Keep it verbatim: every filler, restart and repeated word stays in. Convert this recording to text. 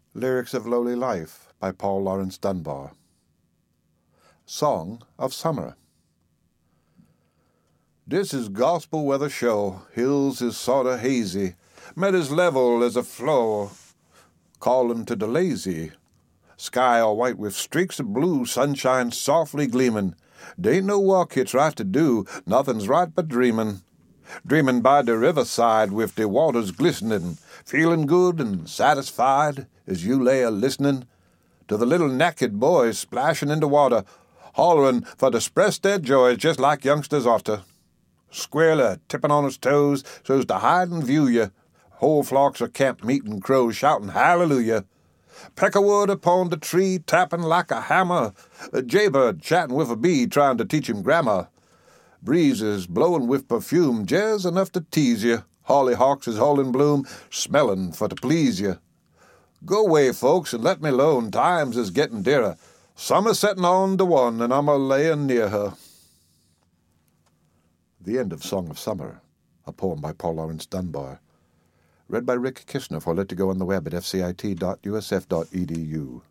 Lyrics of Lowly Life by Paul Laurence Dunbar. Song of Summer. This is gospel weather show. Hills is sorta hazy. Meadows level as a floor. Callin' to the lazy. Sky all white with streaks of blue. Sunshine softly gleamin'. There ain't no work it's right to do. Nothing's right but dreamin'. Dreamin' by the riverside with the waters glistening. Feelin' good and satisfied as you lay a-listening to the little naked boys splashin' in the water, hollerin' for to express their joys just like youngsters ought to. Squirrel tippin' on his toes so's to hide and view you. Whole flocks of camp meetin' crows shoutin' hallelujah. Peckerwood upon the tree tappin' like a hammer. A jaybird chattin' with a bee trying to teach him grammar. Breezes blowin' with perfume just enough to tease you. Hollyhocks is all in bloom, smellin' for to please you. Go away, folks, and let me alone. Times is gettin' dearer. Summer's settin' on to one, and I'm a-layin' near her. The End of Song of Summer, a poem by Paul Laurence Dunbar. Read by Rick Kishner for Let to Go on the web at f c i t dot u s f dot e d u.